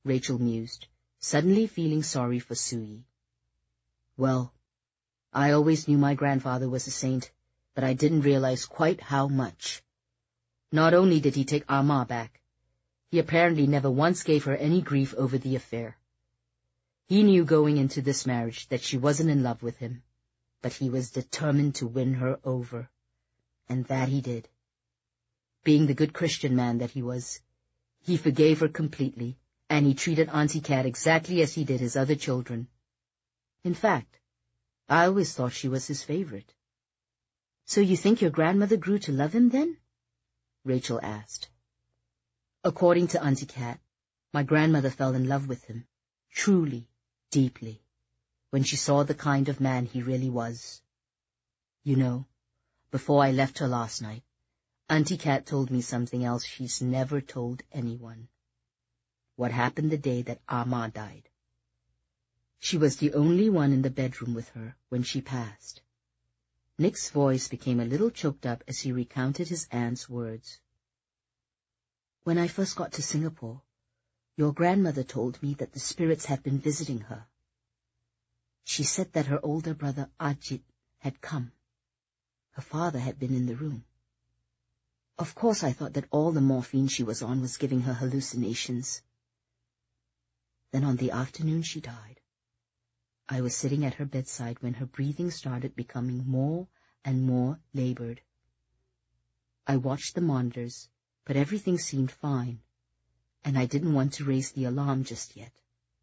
Rachel mused, suddenly feeling sorry for Sui. Well, I always knew my grandfather was a saint, but I didn't realize quite how much. Not only did he take Amma back, he apparently never once gave her any grief over the affair. He knew going into this marriage that she wasn't in love with him, but he was determined to win her over, and that he did. Being the good Christian man that he was, he forgave her completely, and he treated Auntie Cat exactly as he did his other children. In fact, I always thought she was his favorite. So you think your grandmother grew to love him then? Rachel asked. According to Auntie Cat, my grandmother fell in love with him, truly, deeply, when she saw the kind of man he really was. You know, before I left her last night, Auntie Cat told me something else she's never told anyone. What happened the day that Amma died. She was the only one in the bedroom with her when she passed. Nick's voice became a little choked up as he recounted his aunt's words. When I first got to Singapore, your grandmother told me that the spirits had been visiting her. She said that her older brother Ajit had come. Her father had been in the room. Of course I thought that all the morphine she was on was giving her hallucinations. Then on the afternoon she died, I was sitting at her bedside when her breathing started becoming more and more labored. I watched the monitors, but everything seemed fine, and I didn't want to raise the alarm just yet.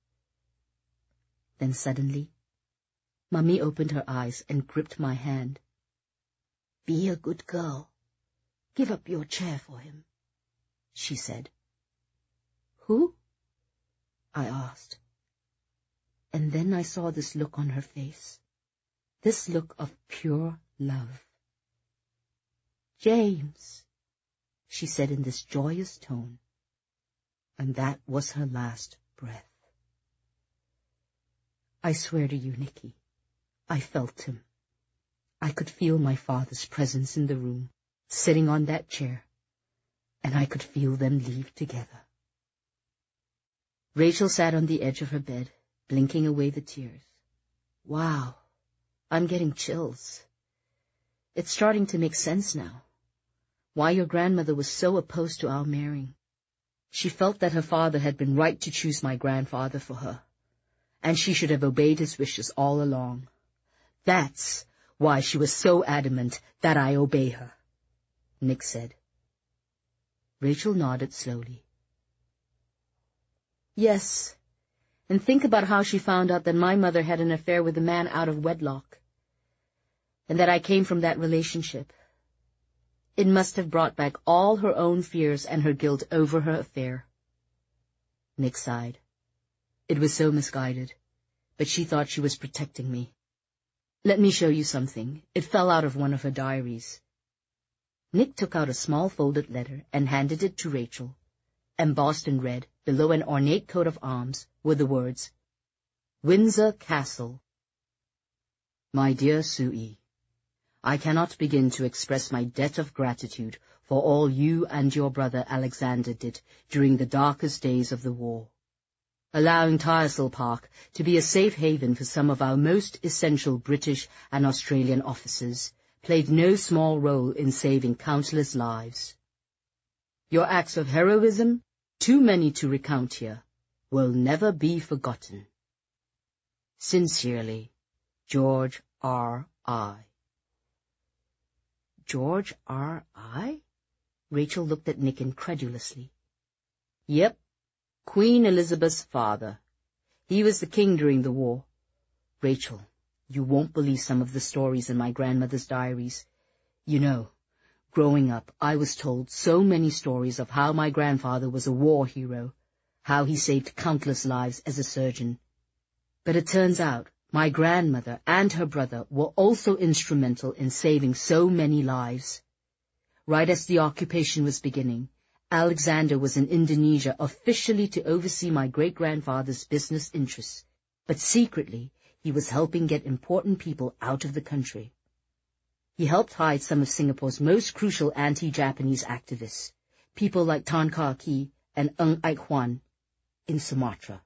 Then suddenly, Mummy opened her eyes and gripped my hand. "Be a good girl. Give up your chair for him," she said. "Who?" I asked. And then I saw this look on her face, this look of pure love. "James," she said in this joyous tone, and that was her last breath. I swear to you, Nicky, I felt him. I could feel my father's presence in the room, sitting on that chair, and I could feel them leave together. Rachel sat on the edge of her bed, blinking away the tears. Wow, I'm getting chills. It's starting to make sense now. Why your grandmother was so opposed to our marrying. She felt that her father had been right to choose my grandfather for her, and she should have obeyed his wishes all along. That's why she was so adamant that I obey her, Nick said. Rachel nodded slowly. Yes, and think about how she found out that my mother had an affair with a man out of wedlock, and that I came from that relationship. It must have brought back all her own fears and her guilt over her affair. Nick sighed. It was so misguided, but she thought she was protecting me. Let me show you something. It fell out of one of her diaries. Nick took out a small folded letter and handed it to Rachel. Embossed in red, below an ornate coat of arms, were the words, Windsor Castle. My dear Sui, I cannot begin to express my debt of gratitude for all you and your brother Alexander did during the darkest days of the war, allowing Tyersall Park to be a safe haven for some of our most essential British and Australian officers, played no small role in saving countless lives. Your acts of heroism, too many to recount here, will never be forgotten. Sincerely, George R.I. George R.I.? Rachel looked at Nick incredulously. Yep, Queen Elizabeth's father. He was the king during the war. Rachel, you won't believe some of the stories in my grandmother's diaries. You know, growing up, I was told so many stories of how my grandfather was a war hero, how he saved countless lives as a surgeon. But it turns out my grandmother and her brother were also instrumental in saving so many lives. Right as the occupation was beginning, Alexander was in Indonesia officially to oversee my great-grandfather's business interests, but secretly he was helping get important people out of the country. He helped hide some of Singapore's most crucial anti-Japanese activists, people like Tan Kah Kee and Ng Ike Hwan. in Sumatra.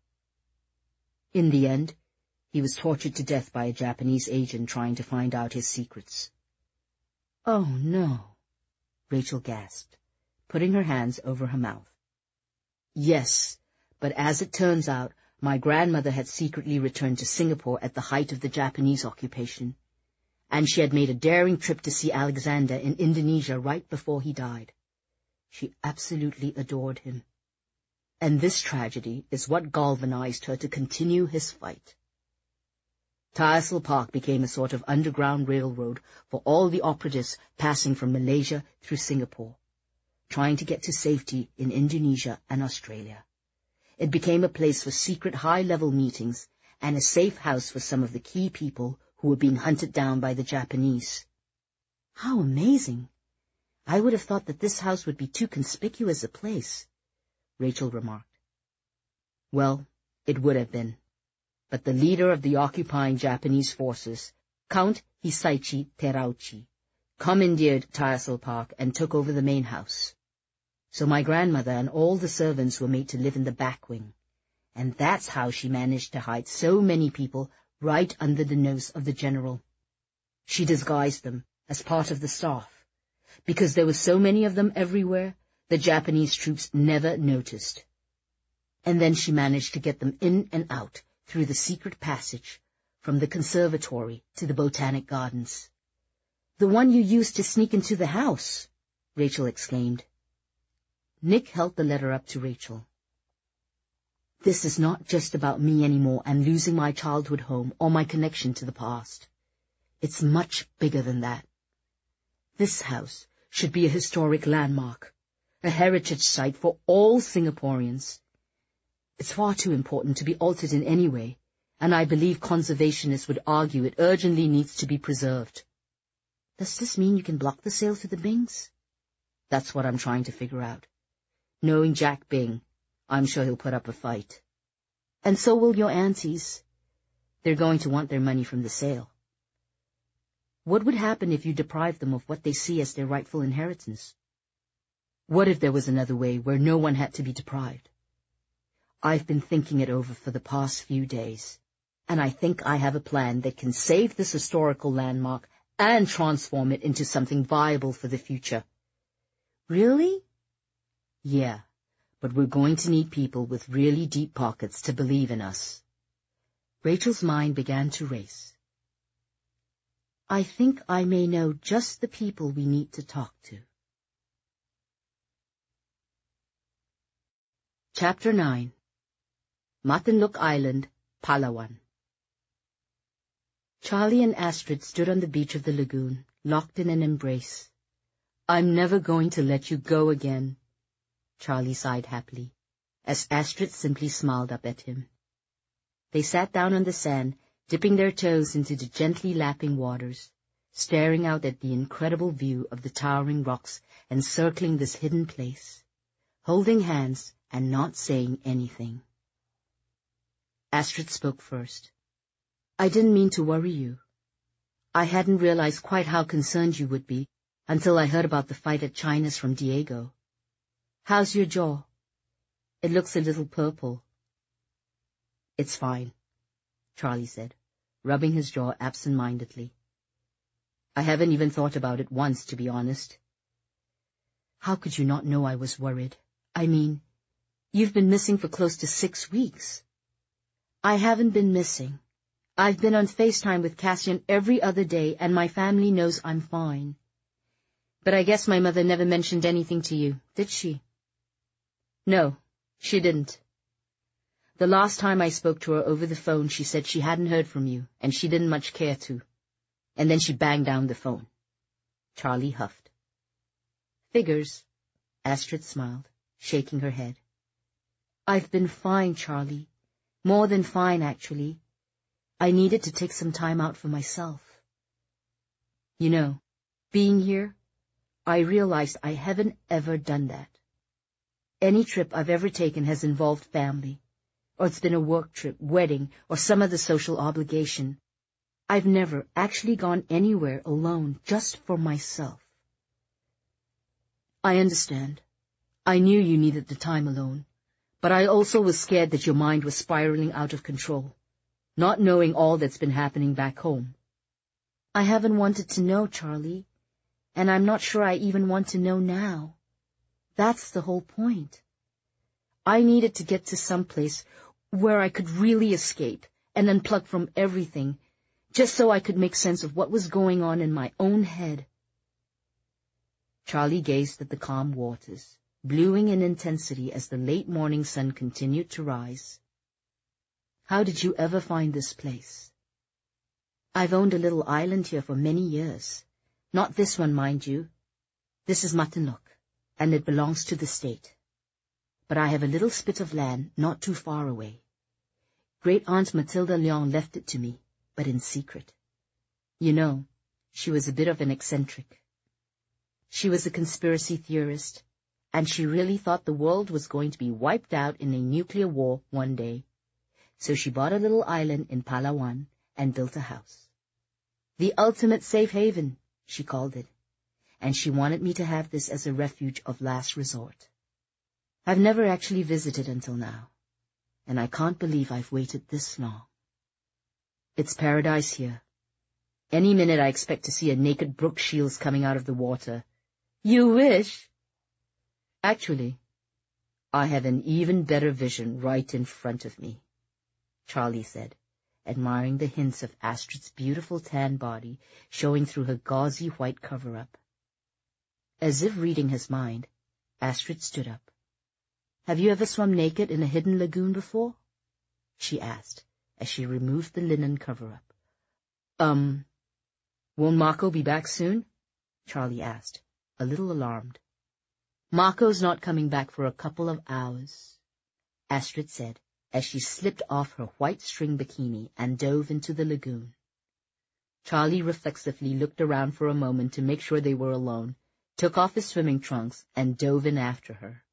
In the end, he was tortured to death by a Japanese agent trying to find out his secrets. "Oh, no," Rachel gasped, putting her hands over her mouth. "Yes, but as it turns out, my grandmother had secretly returned to Singapore at the height of the Japanese occupation, and she had made a daring trip to see Alexander in Indonesia right before he died. She absolutely adored him. And this tragedy is what galvanized her to continue his fight. Tyersall Park became a sort of underground railroad for all the operatives passing from Malaysia through Singapore, trying to get to safety in Indonesia and Australia. It became a place for secret high-level meetings and a safe house for some of the key people who were being hunted down by the Japanese. How amazing! I would have thought that this house would be too conspicuous a place, Rachel remarked. Well, it would have been. But the leader of the occupying Japanese forces, Count Hisaichi Terauchi, commandeered Tyersall Park and took over the main house. So my grandmother and all the servants were made to live in the back wing, and that's how she managed to hide so many people right under the nose of the general. She disguised them as part of the staff. Because there were so many of them everywhere, the Japanese troops never noticed. And then she managed to get them in and out through the secret passage from the conservatory to the botanic gardens. "The one you used to sneak into the house," Rachel exclaimed. Nick held the letter up to Rachel. "This is not just about me anymore and losing my childhood home or my connection to the past. It's much bigger than that. This house should be a historic landmark, a heritage site for all Singaporeans. It's far too important to be altered in any way, and I believe conservationists would argue it urgently needs to be preserved." "Does this mean you can block the sale to the Bings?" "That's what I'm trying to figure out. Knowing Jack Bing, I'm sure he'll put up a fight. And so will your aunties. They're going to want their money from the sale. What would happen if you deprived them of what they see as their rightful inheritance? What if there was another way where no one had to be deprived? I've been thinking it over for the past few days, and I think I have a plan that can save this historical landmark and transform it into something viable for the future." "Really?" "Yeah, but we're going to need people with really deep pockets to believe in us." Rachel's mind began to race. "I think I may know just the people we need to talk to." Chapter 9. Matinlook Island, Palawan. Charlie and Astrid stood on the beach of the lagoon, locked in an embrace. "I'm never going to let you go again," Charlie sighed happily, as Astrid simply smiled up at him. They sat down on the sand, dipping their toes into the gently lapping waters, staring out at the incredible view of the towering rocks encircling this hidden place, holding hands and not saying anything. Astrid spoke first. "I didn't mean to worry you. I hadn't realized quite how concerned you would be until I heard about the fight at China's from Diego. How's your jaw? It looks a little purple." "It's fine," Charlie said, rubbing his jaw absent-mindedly. "I haven't even thought about it once, to be honest." "How could you not know I was worried? I mean, you've been missing for close to 6 weeks. "I haven't been missing. I've been on FaceTime with Cassian every other day, and my family knows I'm fine. But I guess my mother never mentioned anything to you, did she?" "No, she didn't. The last time I spoke to her over the phone, she said she hadn't heard from you, and she didn't much care to. And then she banged down the phone." Charlie huffed. "Figures," Astrid smiled, shaking her head. "I've been fine, Charlie. More than fine, actually. I needed to take some time out for myself. You know, being here, I realized I haven't ever done that. Any trip I've ever taken has involved family, or it's been a work trip, wedding, or some other social obligation. I've never actually gone anywhere alone just for myself." "I understand. I knew you needed the time alone, But I also was scared that your mind was spiraling out of control, not knowing all that's been happening back home. I haven't wanted to know, Charlie, and I'm not sure I even want to know now. That's the whole point. I needed to get to some place where I could really escape and unplug from everything, just so I could make sense of what was going on in my own head. Charlie gazed at the calm waters, bluing in intensity as the late morning sun continued to rise. How did you ever find this place? I've owned a little island here for many years. Not this one, mind you. This is Matanuk, and it belongs to the state. But I have a little spit of land not too far away. Great-aunt Matilda Lyon left it to me, but in secret. You know, she was a bit of an eccentric. She was a conspiracy theorist, and she really thought the world was going to be wiped out in a nuclear war one day. So she bought a little island in Palawan and built a house. The ultimate safe haven, she called it, and she wanted me to have this as a refuge of last resort. I've never actually visited until now, and I can't believe I've waited this long. It's paradise here. Any minute I expect to see a naked Brooke Shields coming out of the water. You wish? Actually, I have an even better vision right in front of me, Charlie said, admiring the hints of Astrid's beautiful tan body showing through her gauzy white cover-up. As if reading his mind, Astrid stood up. Have you ever swum naked in a hidden lagoon before? She asked, as she removed the linen cover-up. Won't Mako be back soon? Charlie asked, a little alarmed. Mako's not coming back for a couple of hours, Astrid said, as she slipped off her white string bikini and dove into the lagoon. Charlie reflexively looked around for a moment to make sure they were alone, took off his swimming trunks, and dove in after her.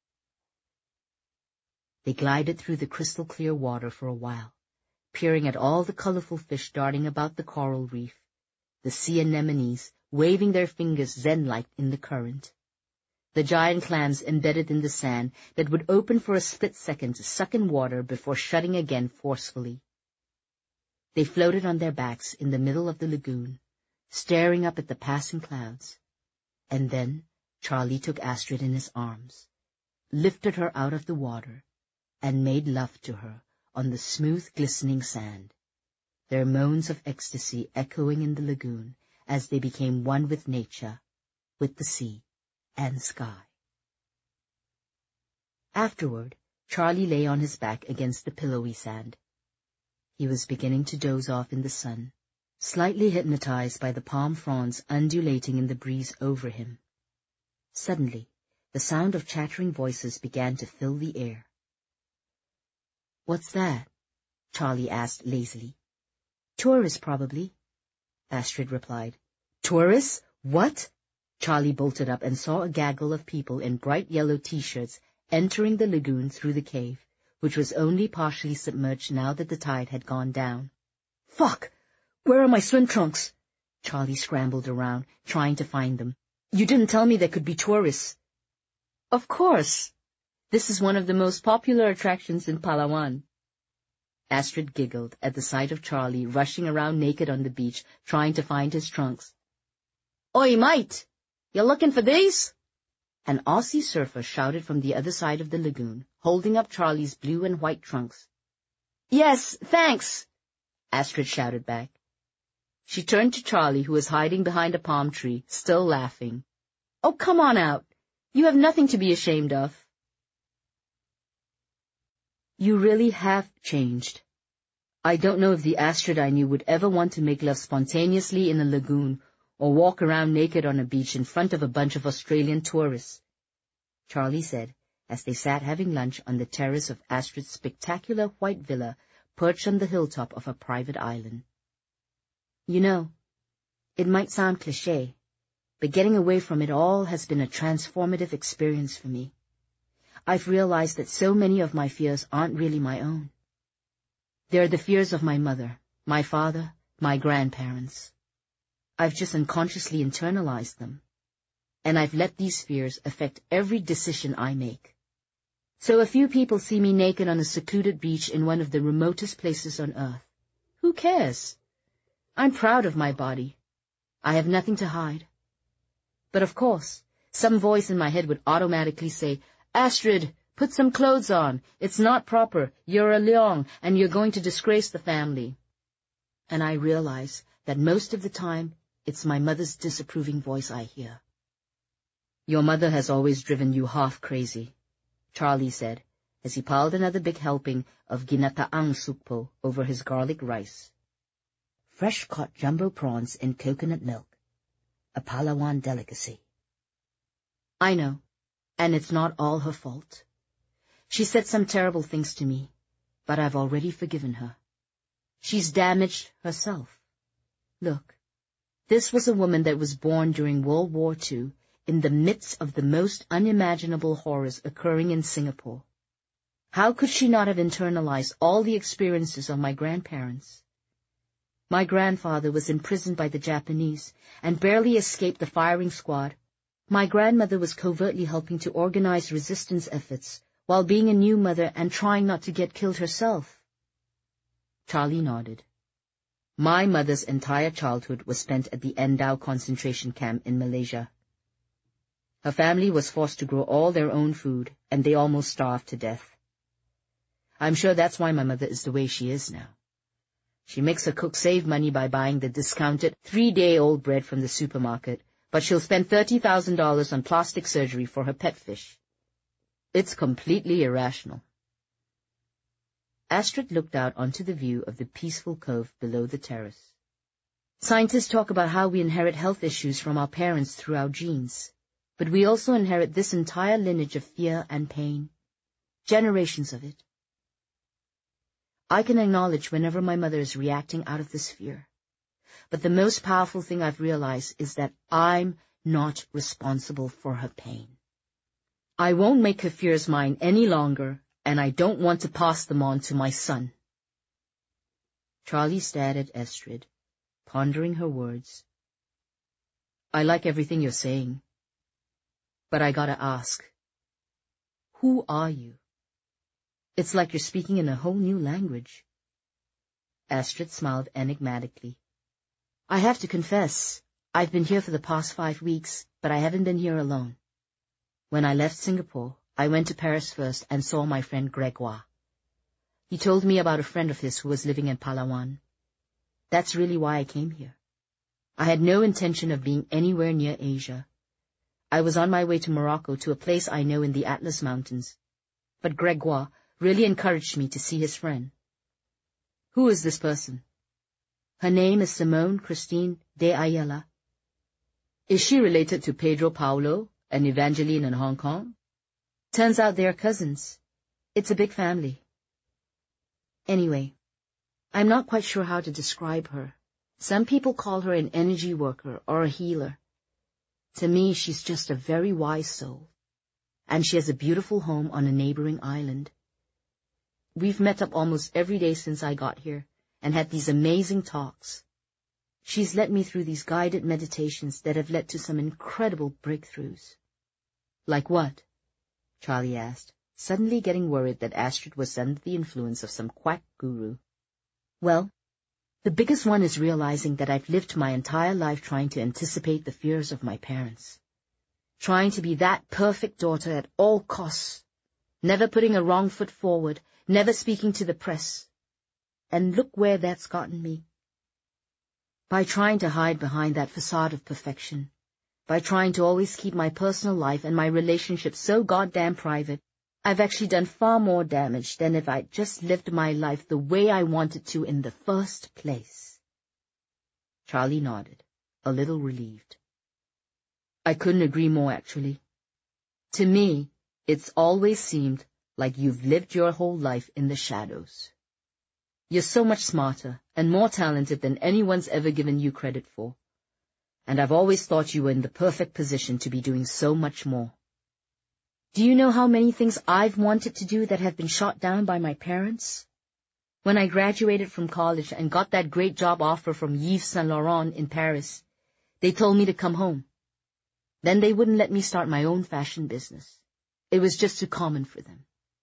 They glided through the crystal-clear water for a while, peering at all the colorful fish darting about the coral reef, the sea anemones waving their fingers zen-like in the current, the giant clams embedded in the sand that would open for a split second to suck in water before shutting again forcefully. They floated on their backs in the middle of the lagoon, staring up at the passing clouds, and then Charlie took Astrid in his arms, lifted her out of the water, and made love to her on the smooth, glistening sand, their moans of ecstasy echoing in the lagoon as they became one with nature, with the sea and sky. Afterward, Charlie lay on his back against the pillowy sand. He was beginning to doze off in the sun, slightly hypnotized by the palm fronds undulating in the breeze over him. Suddenly, the sound of chattering voices began to fill the air. What's that? Charlie asked lazily. Tourists, probably, Astrid replied. Tourists? What? Charlie bolted up and saw a gaggle of people in bright yellow T-shirts entering the lagoon through the cave, which was only partially submerged now that the tide had gone down. Fuck! Where are my swim trunks? Charlie scrambled around, trying to find them. You didn't tell me there could be tourists. Of course. This is one of the most popular attractions in Palawan. Astrid giggled at the sight of Charlie rushing around naked on the beach, trying to find his trunks. Oi, mate! You looking for these? An Aussie surfer shouted from the other side of the lagoon, holding up Charlie's blue and white trunks. Yes, thanks, Astrid shouted back. She turned to Charlie, who was hiding behind a palm tree, still laughing. Oh, come on out. You have nothing to be ashamed of. You really have changed. I don't know if the Astrid I knew would ever want to make love spontaneously in a lagoon or walk around naked on a beach in front of a bunch of Australian tourists, Charlie said, as they sat having lunch on the terrace of Astrid's spectacular white villa perched on the hilltop of a private island. You know, it might sound cliché, but getting away from it all has been a transformative experience for me. I've realized that so many of my fears aren't really my own. They're the fears of my mother, my father, my grandparents. I've just unconsciously internalized them, and I've let these fears affect every decision I make. So a few people see me naked on a secluded beach in one of the remotest places on earth. Who cares? I'm proud of my body. I have nothing to hide. But of course, some voice in my head would automatically say, Astrid, put some clothes on. It's not proper. You're a Leong, and you're going to disgrace the family. And I realize that most of the time, it's my mother's disapproving voice I hear. Your mother has always driven you half crazy, Charlie said, as he piled another big helping of ginataang sukpo over his garlic rice. Fresh-caught jumbo prawns in coconut milk, a Palawan delicacy. I know, and it's not all her fault. She said some terrible things to me, but I've already forgiven her. She's damaged herself. Look, this was a woman that was born during World War II in the midst of the most unimaginable horrors occurring in Singapore. How could she not have internalized all the experiences of my grandparents? My grandfather was imprisoned by the Japanese and barely escaped the firing squad. My grandmother was covertly helping to organize resistance efforts while being a new mother and trying not to get killed herself. Charlie nodded. My mother's entire childhood was spent at the Endau concentration camp in Malaysia. Her family was forced to grow all their own food, and they almost starved to death. I'm sure that's why my mother is the way she is now. She makes her cook save money by buying the discounted 3-day-old bread from the supermarket, but she'll spend $30,000 on plastic surgery for her pet fish. It's completely irrational. Astrid looked out onto the view of the peaceful cove below the terrace. Scientists talk about how we inherit health issues from our parents through our genes, but we also inherit this entire lineage of fear and pain. Generations of it. I can acknowledge whenever my mother is reacting out of this fear. But the most powerful thing I've realized is that I'm not responsible for her pain. I won't make her fears mine any longer, and I don't want to pass them on to my son. Charlie stared at Astrid, pondering her words. I like everything you're saying, but I gotta ask, who are you? It's like you're speaking in a whole new language. Astrid smiled enigmatically. I have to confess, I've been here for the past 5 weeks, but I haven't been here alone. When I left Singapore, I went to Paris first and saw my friend Gregoire. He told me about a friend of his who was living in Palawan. That's really why I came here. I had no intention of being anywhere near Asia. I was on my way to Morocco, to a place I know in the Atlas Mountains. But Gregoire really encouraged me to see his friend. Who is this person? Her name is Simone Christine de Ayala. Is she related to Pedro Paulo and Evangeline in Hong Kong? Turns out they're cousins. It's a big family. Anyway, I'm not quite sure how to describe her. Some people call her an energy worker or a healer. To me, she's just a very wise soul. And she has a beautiful home on a neighboring island. We've met up almost every day since I got here and had these amazing talks. She's led me through these guided meditations that have led to some incredible breakthroughs. Like what? Charlie asked, suddenly getting worried that Astrid was under the influence of some quack guru. Well, the biggest one is realizing that I've lived my entire life trying to anticipate the fears of my parents. Trying to be that perfect daughter at all costs. Never putting a wrong foot forward, never speaking to the press. And look where that's gotten me. By trying to hide behind that facade of perfection, by trying to always keep my personal life and my relationships so goddamn private, I've actually done far more damage than if I'd just lived my life the way I wanted to in the first place. Charlie nodded, a little relieved. I couldn't agree more, actually. To me, it's always seemed like you've lived your whole life in the shadows. You're so much smarter and more talented than anyone's ever given you credit for. And I've always thought you were in the perfect position to be doing so much more. Do you know how many things I've wanted to do that have been shot down by my parents? When I graduated from college and got that great job offer from Yves Saint Laurent in Paris, they told me to come home. Then they wouldn't let me start my own fashion business. It was just too common for them.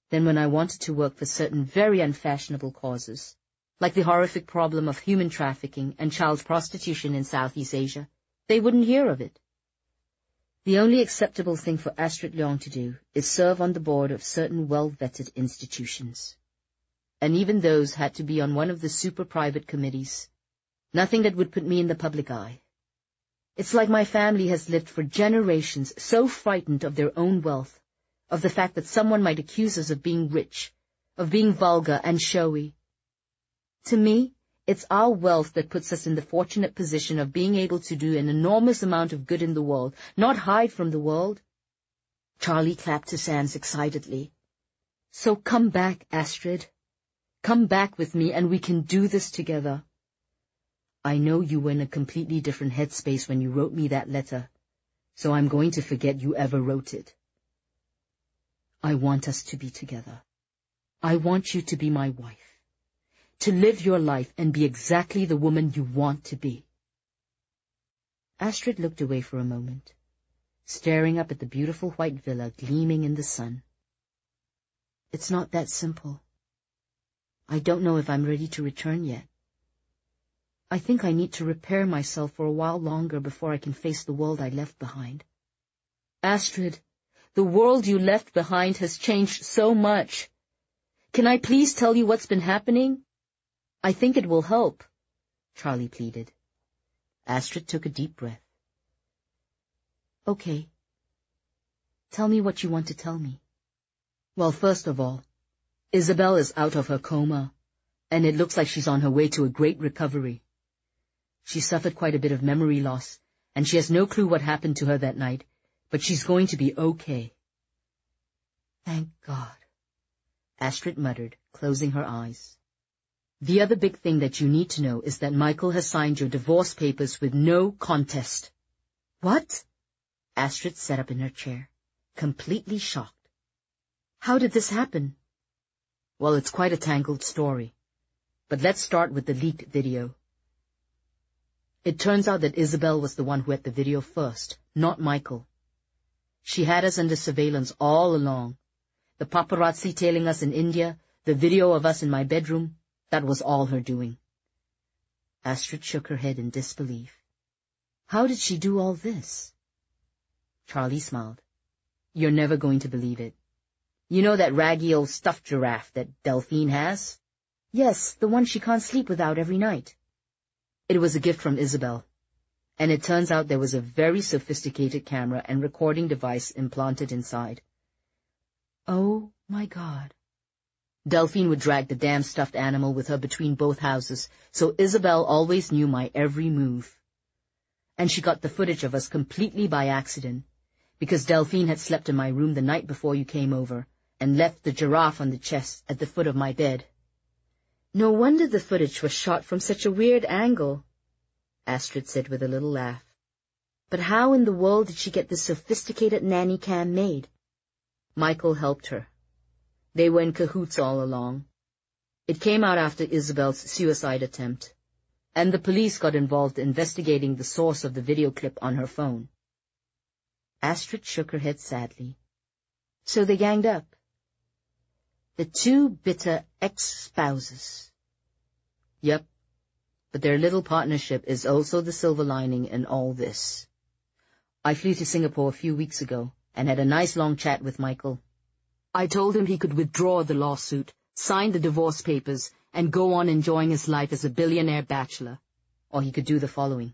Then when I wanted to work for certain very unfashionable causes, like the horrific problem of human trafficking and child prostitution in Southeast Asia, they wouldn't hear of it. The only acceptable thing for Astrid Leong to do is serve on the board of certain well-vetted institutions. And even those had to be on one of the super-private committees. Nothing that would put me in the public eye. It's like my family has lived for generations so frightened of their own wealth, of the fact that someone might accuse us of being rich, of being vulgar and showy. To me, it's our wealth that puts us in the fortunate position of being able to do an enormous amount of good in the world, not hide from the world. Charlie clapped his hands excitedly. So come back, Astrid. Come back with me and we can do this together. I know you were in a completely different headspace when you wrote me that letter, so I'm going to forget you ever wrote it. I want us to be together. I want you to be my wife. To live your life and be exactly the woman you want to be. Astrid looked away for a moment, staring up at the beautiful white villa gleaming in the sun. It's not that simple. I don't know if I'm ready to return yet. I think I need to repair myself for a while longer before I can face the world I left behind. Astrid, the world you left behind has changed so much. Can I please tell you what's been happening? I think it will help, Charlie pleaded. Astrid took a deep breath. Okay. Tell me what you want to tell me. Well, first of all, Isabel is out of her coma, and it looks like she's on her way to a great recovery. She suffered quite a bit of memory loss, and she has no clue what happened to her that night, but she's going to be okay. Thank God, Astrid muttered, closing her eyes. The other big thing that you need to know is that Michael has signed your divorce papers with no contest. What? Astrid sat up in her chair, completely shocked. How did this happen? Well, it's quite a tangled story. But let's start with the leaked video. It turns out that Isabel was the one who had the video first, not Michael. She had us under surveillance all along. The paparazzi tailing us in India, the video of us in my bedroom, that was all her doing. Astrid shook her head in disbelief. How did she do all this? Charlie smiled. You're never going to believe it. You know that raggy old stuffed giraffe that Delphine has? Yes, the one she can't sleep without every night. It was a gift from Isabel, and it turns out there was a very sophisticated camera and recording device implanted inside. Oh, my God. Delphine would drag the damn stuffed animal with her between both houses, so Isabel always knew my every move. And she got the footage of us completely by accident, because Delphine had slept in my room the night before you came over, and left the giraffe on the chest at the foot of my bed. No wonder the footage was shot from such a weird angle, Astrid said with a little laugh. But how in the world did she get this sophisticated nanny cam made? Michael helped her. They were in cahoots all along. It came out after Isabel's suicide attempt, and the police got involved investigating the source of the video clip on her phone. Astrid shook her head sadly. So they ganged up. The two bitter ex-spouses. Yep, but their little partnership is also the silver lining in all this. I flew to Singapore a few weeks ago and had a nice long chat with Michael. I told him he could withdraw the lawsuit, sign the divorce papers, and go on enjoying his life as a billionaire bachelor. Or he could do the following.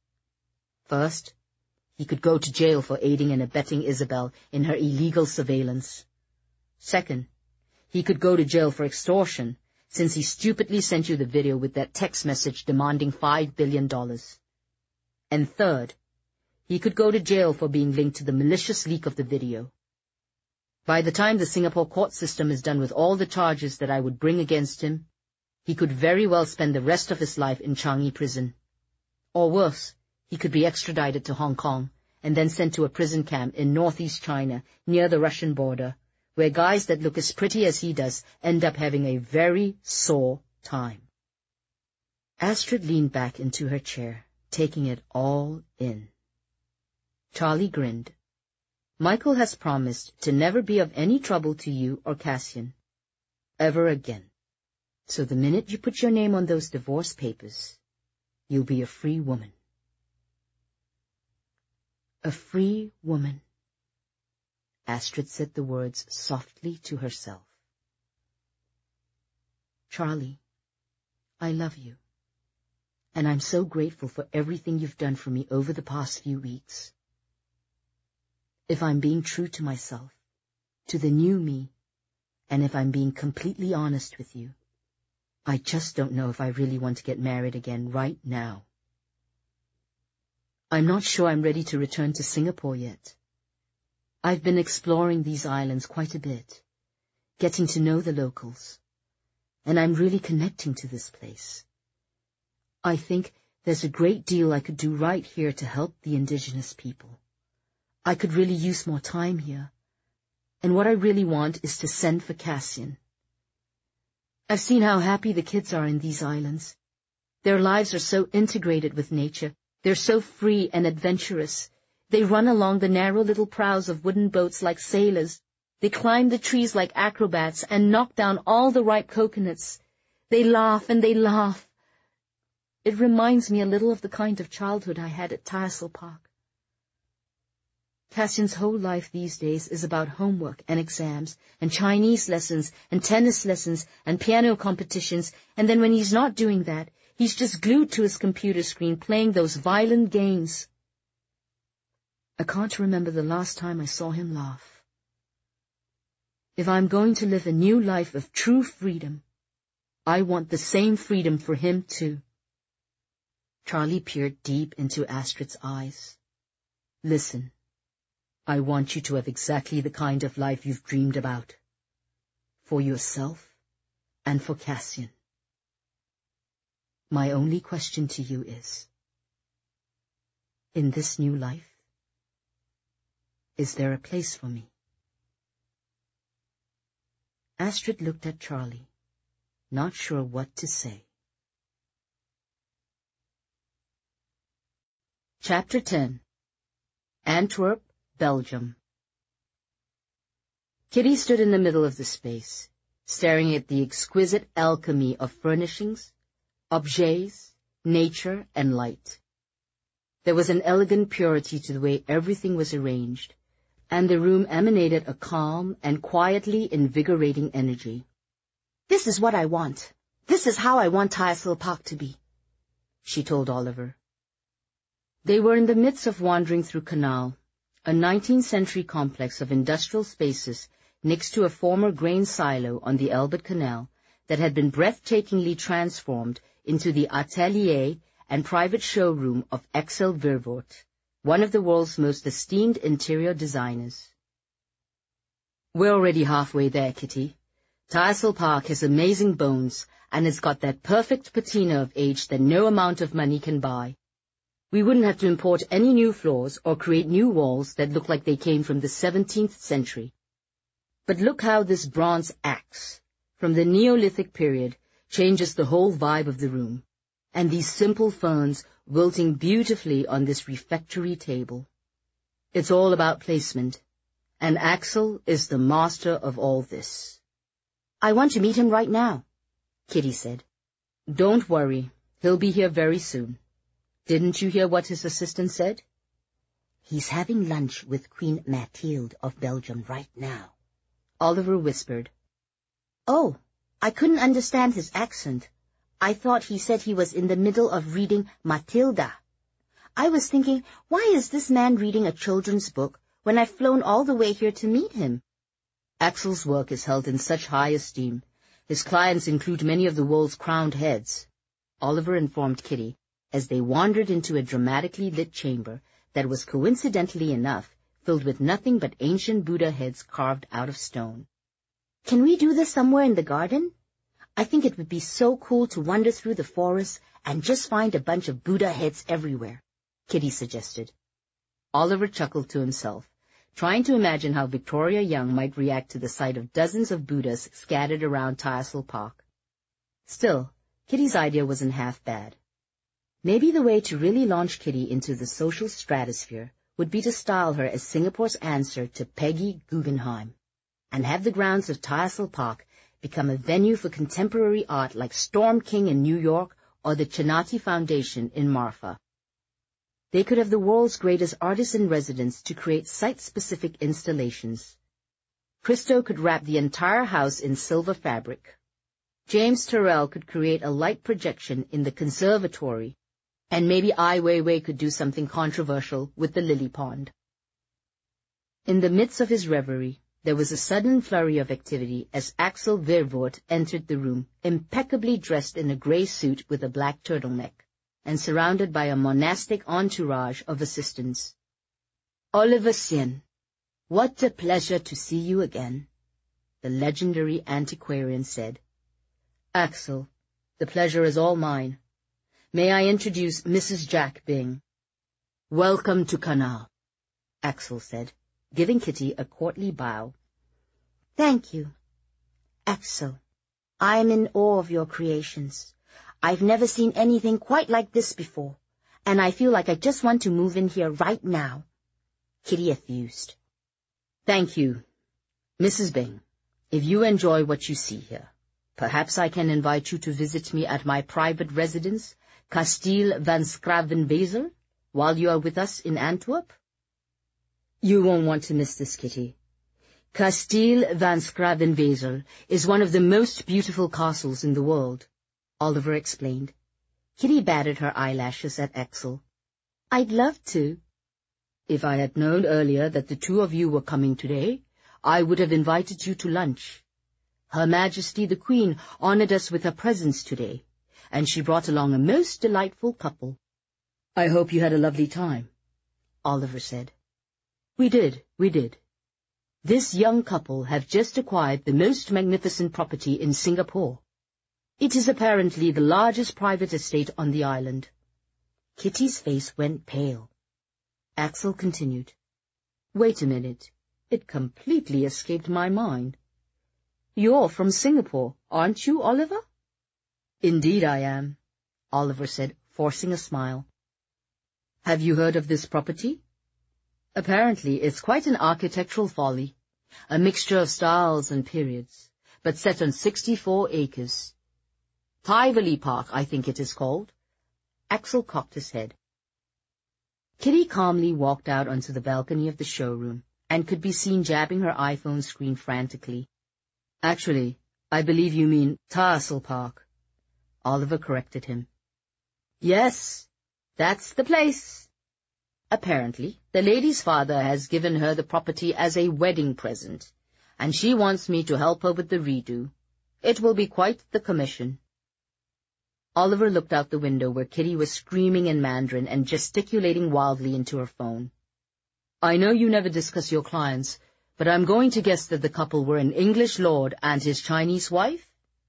First, he could go to jail for aiding and abetting Isabel in her illegal surveillance. Second, he could go to jail for extortion, since he stupidly sent you the video with that text message demanding $5 billion. And third, he could go to jail for being linked to the malicious leak of the video. By the time the Singapore court system is done with all the charges that I would bring against him, he could very well spend the rest of his life in Changi prison. Or worse, he could be extradited to Hong Kong and then sent to a prison camp in northeast China near the Russian border, where guys that look as pretty as he does end up having a very sore time. Astrid leaned back into her chair, taking it all in. Charlie grinned. Michael has promised to never be of any trouble to you or Cassian, ever again. So the minute you put your name on those divorce papers, you'll be a free woman. A free woman. Astrid said the words softly to herself. Charlie, I love you, and I'm so grateful for everything you've done for me over the past few weeks. If I'm being true to myself, to the new me, and if I'm being completely honest with you, I just don't know if I really want to get married again right now. I'm not sure I'm ready to return to Singapore yet. I've been exploring these islands quite a bit, getting to know the locals, and I'm really connecting to this place. I think there's a great deal I could do right here to help the indigenous people. I could really use more time here, and what I really want is to send for Cassian. I've seen how happy the kids are in these islands. Their lives are so integrated with nature. They're so free and adventurous. They run along the narrow little prows of wooden boats like sailors. They climb the trees like acrobats and knock down all the ripe coconuts. They laugh and they laugh. It reminds me a little of the kind of childhood I had at Tyersall Park. Cassian's whole life these days is about homework and exams and Chinese lessons and tennis lessons and piano competitions, and then when he's not doing that, he's just glued to his computer screen playing those violent games. I can't remember the last time I saw him laugh. If I'm going to live a new life of true freedom, I want the same freedom for him too. Charlie peered deep into Astrid's eyes. Listen, I want you to have exactly the kind of life you've dreamed about. For yourself and for Cassian. My only question to you is, in this new life, is there a place for me? Astrid looked at Charlie, not sure what to say. Chapter 10. Antwerp, Belgium. Kitty stood in the middle of the space, staring at the exquisite alchemy of furnishings, objets, nature, and light. There was an elegant purity to the way everything was arranged, and the room emanated a calm and quietly invigorating energy. This is what I want. This is how I want Tyersall Park to be, she told Oliver. They were in the midst of wandering through Canal, a 19th century complex of industrial spaces next to a former grain silo on the Albert Canal that had been breathtakingly transformed into the atelier and private showroom of Axel Verwoerd, one of the world's most esteemed interior designers. We're already halfway there, Kitty. Tyersall Park has amazing bones, and it's got that perfect patina of age that no amount of money can buy. We wouldn't have to import any new floors or create new walls that look like they came from the 17th century. But look how this bronze axe, from the Neolithic period, changes the whole vibe of the room, and these simple ferns wilting beautifully on this refectory table. It's all about placement, and Axel is the master of all this. I want to meet him right now, Kitty said. Don't worry, he'll be here very soon. Didn't you hear what his assistant said? He's having lunch with Queen Mathilde of Belgium right now, Oliver whispered. Oh, I couldn't understand his accent. I thought he said he was in the middle of reading Matilda. I was thinking, why is this man reading a children's book when I've flown all the way here to meet him? Axel's work is held in such high esteem. His clients include many of the world's crowned heads, Oliver informed Kitty, as they wandered into a dramatically lit chamber that was coincidentally enough filled with nothing but ancient Buddha heads carved out of stone. Can we do this somewhere in the garden? I think it would be so cool to wander through the forest and just find a bunch of Buddha heads everywhere, Kitty suggested. Oliver chuckled to himself, trying to imagine how Victoria Young might react to the sight of dozens of Buddhas scattered around Tyersall Park. Still, Kitty's idea wasn't half bad. Maybe the way to really launch Kitty into the social stratosphere would be to style her as Singapore's answer to Peggy Guggenheim, and have the grounds of Tyersall Park become a venue for contemporary art like Storm King in New York or the Chinati Foundation in Marfa. They could have the world's greatest artists in residence to create site-specific installations. Christo could wrap the entire house in silver fabric. James Turrell could create a light projection in the conservatory, and maybe Ai Weiwei could do something controversial with the lily pond. In the midst of his reverie, there was a sudden flurry of activity as Axel Vervoort entered the room, impeccably dressed in a grey suit with a black turtleneck, and surrounded by a monastic entourage of assistants. "Oliver Sien, what a pleasure to see you again," the legendary antiquarian said. "Axel, the pleasure is all mine. May I introduce Mrs. Jack Byng?" "Welcome to Canal," Axel said, giving Kitty a courtly bow. "Thank you. Axel, I am in awe of your creations. I've never seen anything quite like this before, and I feel like I just want to move in here right now." Kitty effused. "Thank you. Mrs. Byng, if you enjoy what you see here, perhaps I can invite you to visit me at my private residence, Kasteel van Schraven-Wezel, while you are with us in Antwerp?" "You won't want to miss this, Kitty. Kasteel van Schraven-Wezel is one of the most beautiful castles in the world," Oliver explained. Kitty batted her eyelashes at Axel. "I'd love to." "If I had known earlier that the two of you were coming today, I would have invited you to lunch. Her Majesty the Queen honored us with her presence today, and she brought along a most delightful couple." "I hope you had a lovely time," Oliver said. We did. This young couple have just acquired the most magnificent property in Singapore. It is apparently the largest private estate on the island." Kitty's face went pale. Axel continued. "Wait a minute. It completely escaped my mind. You're from Singapore, aren't you, Oliver?" "Indeed I am," Oliver said, forcing a smile. "Have you heard of this property? Apparently it's quite an architectural folly, a mixture of styles and periods, but set on 64 acres. Tivoli Park, I think it is called." Axel cocked his head. Kitty calmly walked out onto the balcony of the showroom and could be seen jabbing her iPhone screen frantically. "Actually, I believe you mean Tyersall Park," Oliver corrected him. "Yes, that's the place. Apparently, the lady's father has given her the property as a wedding present, and she wants me to help her with the redo. It will be quite the commission." Oliver looked out the window where Kitty was screaming in Mandarin and gesticulating wildly into her phone. "I know you never discuss your clients, but I'm going to guess that the couple were an English lord and his Chinese wife?"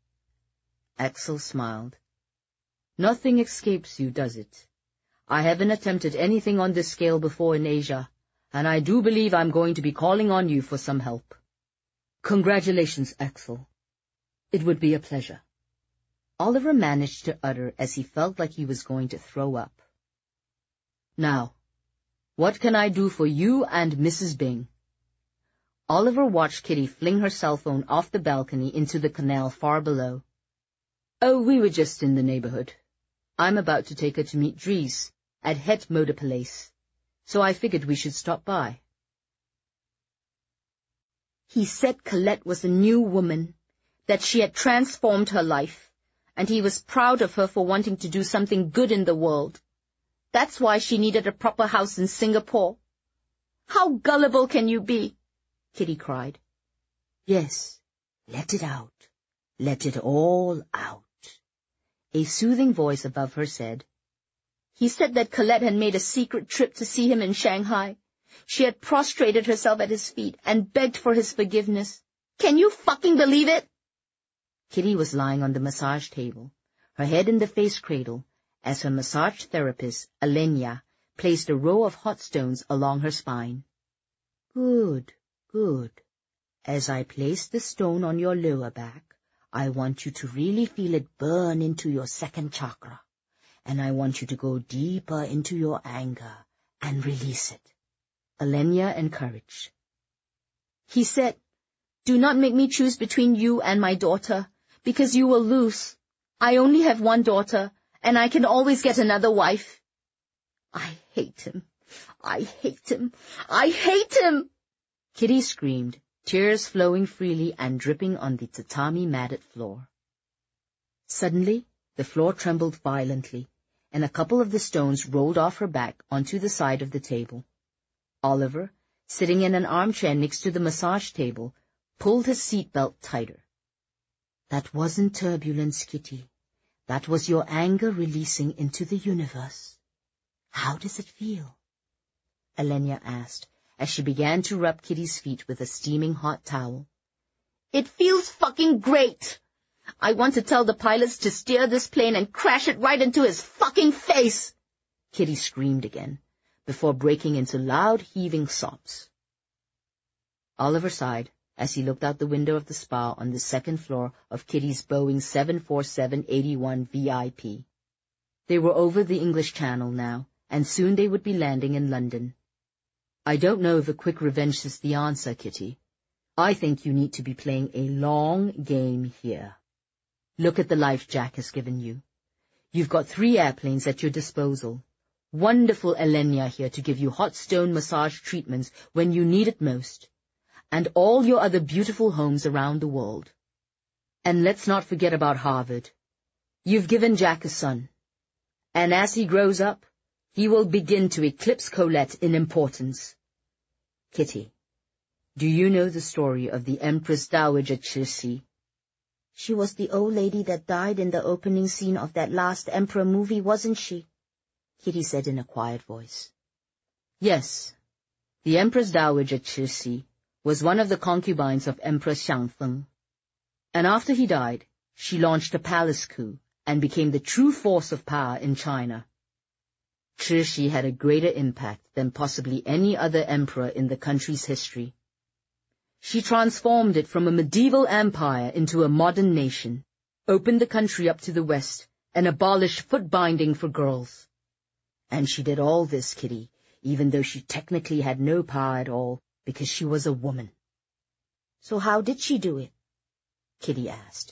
Axel smiled. "Nothing escapes you, does it? I haven't attempted anything on this scale before in Asia, and I do believe I'm going to be calling on you for some help." "Congratulations, Axel. It would be a pleasure," Oliver managed to utter as he felt like he was going to throw up. "Now, what can I do for you and Mrs. Byng?" Oliver watched Kitty fling her cell phone off the balcony into the canal far below. "Oh, we were just in the neighborhood. I'm about to take her to meet Dries at Het Modepaleis, so I figured we should stop by." "He said Colette was a new woman, that she had transformed her life, and he was proud of her for wanting to do something good in the world. That's why she needed a proper house in Singapore. How gullible can you be?" Kitty cried. "Yes, let it out. Let it all out," a soothing voice above her said. "He said that Colette had made a secret trip to see him in Shanghai. She had prostrated herself at his feet and begged for his forgiveness. Can you fucking believe it?" Kitty was lying on the massage table, her head in the face cradle, as her massage therapist, Alenia, placed a row of hot stones along her spine. "Good, good. As I place the stone on your lower back, I want you to really feel it burn into your second chakra, and I want you to go deeper into your anger and release it. Alenia encouraged. He said, "Do not make me choose between you and my daughter, because you will lose. I only have one daughter, and I can always get another wife." "I hate him. I hate him. I hate him!" Kitty screamed, tears flowing freely and dripping on the tatami-matted floor. Suddenly, the floor trembled violently, and a couple of the stones rolled off her back onto the side of the table. Oliver, sitting in an armchair next to the massage table, pulled his seatbelt tighter. "That wasn't turbulence, Kitty. That was your anger releasing into the universe. How does it feel?" Alenia asked, as she began to rub Kitty's feet with a steaming hot towel. "It feels fucking great! I want to tell the pilots to steer this plane and crash it right into his fucking face!" Kitty screamed again, before breaking into loud, heaving sobs. Oliver sighed as he looked out the window of the spa on the second floor of Kitty's Boeing 747-81 VIP. They were over the English Channel now, and soon they would be landing in London. "I don't know if a quick revenge is the answer, Kitty. I think you need to be playing a long game here. Look at the life Jack has given you. You've got 3 airplanes at your disposal. Wonderful Alenia here to give you hot stone massage treatments when you need it most. And all your other beautiful homes around the world. And let's not forget about Harvard. You've given Jack a son. And as he grows up, he will begin to eclipse Colette in importance. Kitty, do you know the story of the Empress Dowager Cixi?" "She was the old lady that died in the opening scene of that last Emperor movie, wasn't she?" Kitty said in a quiet voice. "Yes, the Empress Dowager Cixi was one of the concubines of Emperor Xiangfeng. And after he died, she launched a palace coup and became the true force of power in China. Cixi had a greater impact than possibly any other emperor in the country's history. She transformed it from a medieval empire into a modern nation, opened the country up to the west, and abolished foot binding for girls. And she did all this, Kitty, even though she technically had no power at all, because she was a woman." "So how did she do it?" Kitty asked.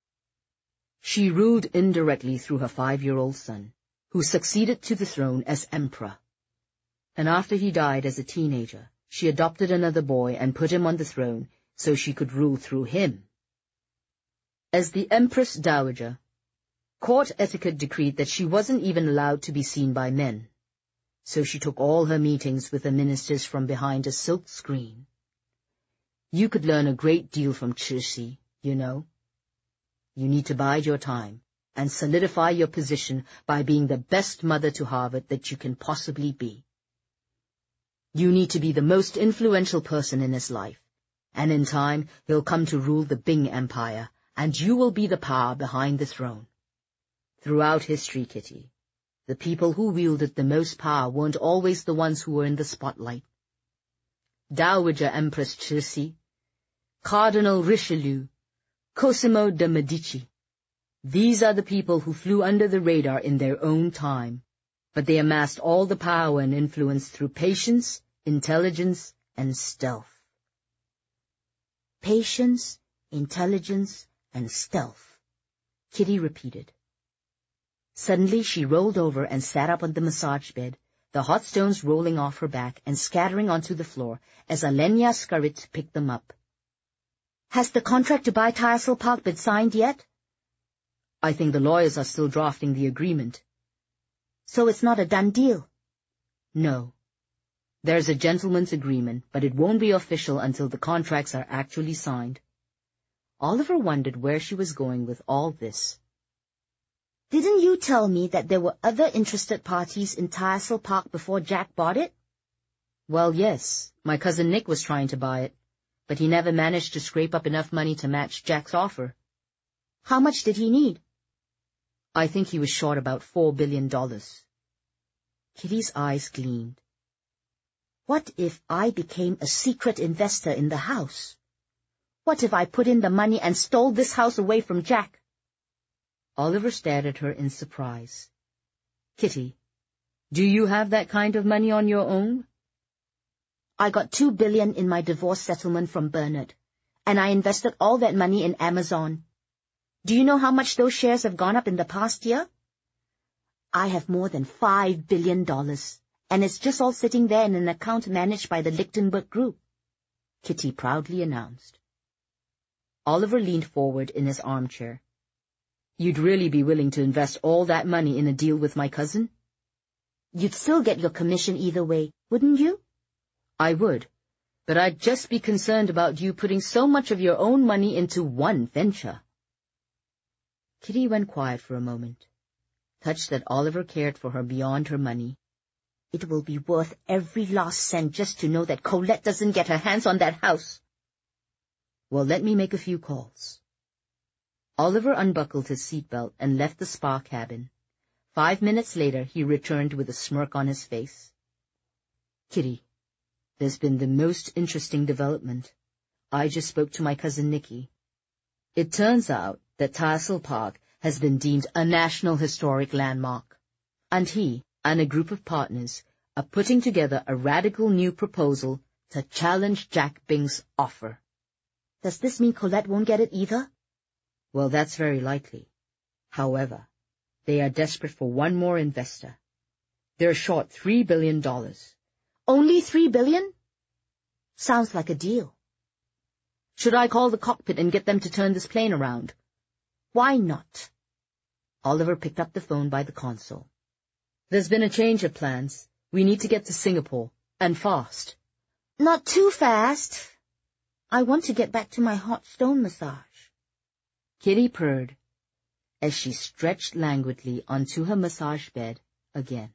"She ruled indirectly through her 5-year-old son, who succeeded to the throne as emperor. And after he died as a teenager, she adopted another boy and put him on the throne so she could rule through him. As the Empress Dowager, court etiquette decreed that she wasn't even allowed to be seen by men, so she took all her meetings with the ministers from behind a silk screen. You could learn a great deal from Cixi, you know. You need to bide your time and solidify your position by being the best mother to Harvard that you can possibly be. You need to be the most influential person in his life, and in time he'll come to rule the Bing Empire, and you will be the power behind the throne. Throughout history, Kitty, the people who wielded the most power weren't always the ones who were in the spotlight. Dowager Empress Cixi, Cardinal Richelieu, Cosimo de' Medici. These are the people who flew under the radar in their own time, but they amassed all the power and influence through patience, intelligence, and stealth." "Patience, intelligence, and stealth," Kitty repeated. Suddenly she rolled over and sat up on the massage bed, the hot stones rolling off her back and scattering onto the floor as Alenia scurried to pick them up. "Has the contract to buy Tyersall Park been signed yet?" "I think the lawyers are still drafting the agreement." "So it's not a done deal?" "No. There's a gentleman's agreement, but it won't be official until the contracts are actually signed." Oliver wondered where she was going with all this. "Didn't you tell me that there were other interested parties in Tyersall Park before Jack bought it?" "Well, yes. My cousin Nick was trying to buy it, but he never managed to scrape up enough money to match Jack's offer." "How much did he need?" "I think he was short about $4 billion. Kitty's eyes gleamed. "What if I became a secret investor in the house? What if I put in the money and stole this house away from Jack?" Oliver stared at her in surprise. "Kitty, do you have that kind of money on your own?" I got $2 billion in my divorce settlement from Bernard, and I invested all that money in Amazon. Do you know how much those shares have gone up in the past year? I have more than $5 billion, and it's just all sitting there in an account managed by the Lichtenberg Group, Kitty proudly announced. Oliver leaned forward in his armchair. You'd really be willing to invest all that money in a deal with my cousin? You'd still get your commission either way, wouldn't you? I would, but I'd just be concerned about you putting so much of your own money into one venture. Kitty went quiet for a moment, touched that Oliver cared for her beyond her money. It will be worth every last cent just to know that Colette doesn't get her hands on that house. Well, let me make a few calls. Oliver unbuckled his seatbelt and left the spa cabin. 5 minutes later, he returned with a smirk on his face. Kitty, there's been the most interesting development. I just spoke to my cousin Nicky. It turns out that Tyersall Park has been deemed a National Historic Landmark, and he and a group of partners are putting together a radical new proposal to challenge Jack Bing's offer. Does this mean Colette won't get it either? Well, that's very likely. However, they are desperate for one more investor. They're short $3 billion. Only $3 billion? Sounds like a deal. Should I call the cockpit and get them to turn this plane around? Why not? Oliver picked up the phone by the console. There's been a change of plans. We need to get to Singapore, and fast. Not too fast. I want to get back to my hot stone massage. Kitty purred as she stretched languidly onto her massage bed again.